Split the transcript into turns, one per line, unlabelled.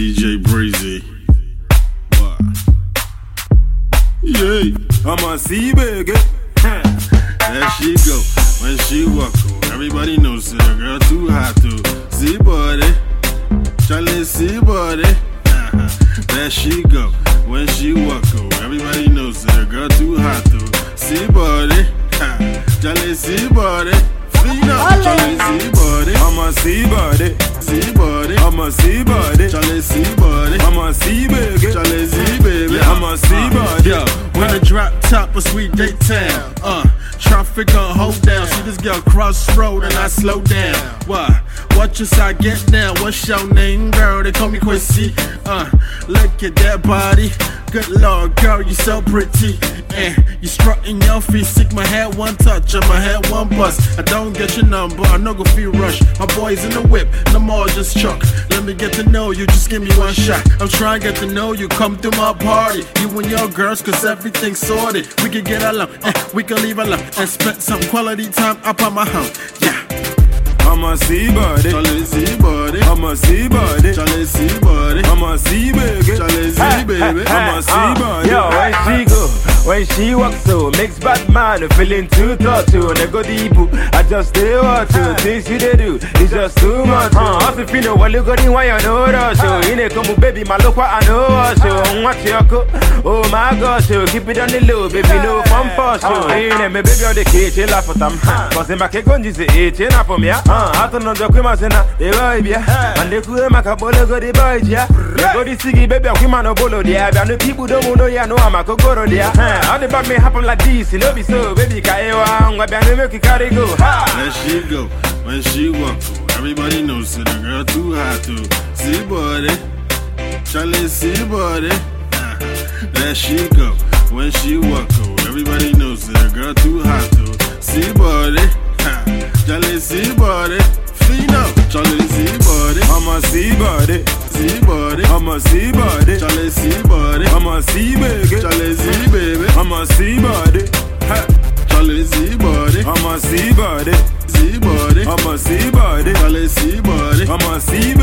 DJ Breezy. What? Yeah,
I'ma see baby.
There she go, when she walk, everybody knows that the girl too hot to see body. Charlie see body. There she go, when she walk, everybody knows that the girl too hot to see body. Charlie see body. Charlie see body.
I'ma see body.
See body.
I'ma see body.
Charlie see body.
I'ma see baby.
Charlie see baby.
I'ma see body.
Yo, when the drop top of Sweet Date Town, traffic gon' hold down. See this girl crossroad and I slow down. Why? Watch us, I get down. What's your name, girl? They call me Quincy. Look at that body. Good lord, girl, you so pretty. And you strutting your feet, sick. My head one touch, and my head one bust. I don't get your number, I no go feel rush. My boys in the whip, no more just truck. Let me get to know you, just give me one shot. I'm trying to get to know you, come through my party. You and your girls, cause everything's sorted. We can get along, we can leave alone. And spend some quality time up on my home, yeah.
I'ma see body.
Charlie see body.
I'ma see body.
Charlie see body.
I'ma see baby.
Charlie see baby.
I'ma see body.
Yo, when she go, when she walk so, makes bad man feeling too thoughtful. And I go deep, I just stay watch you. Things you they do, it's just too much. I feel no while you go in, why you know that show. In a come baby, my look what I know what show. Watch your cook, oh my gosh, show. Keep it on the low, baby, no fun for show. In a me baby on the kitchen, laugh at them. Cause in my cake on this, it's enough for me. I don't know the cream, they vibe, yeah. And they could make a bolo go the boy, yeah. They go the ciggy, baby, I'm coming on bolo, yeah. And the people don't know, yeah, no, I'm a cocoa, yeah. How the bad may happen like this, you know, be so, baby, Kaewa, I'm gonna make it carry go.
There she go, when she walk, everybody knows that the girl too hot to see body. Charlie see body. There she go, when she walk, everybody knows that the girl too hot to see body. Charlie see body. Charlie see body.
I'ma see body.
See body.
I'ma see body.
Charlie see body.
I'ma see baby.
Charlie see baby.
I'ma see body.
Charlie see body.
I'ma see body.
See body.
I'ma see body.
Charlie see body.
I'ma see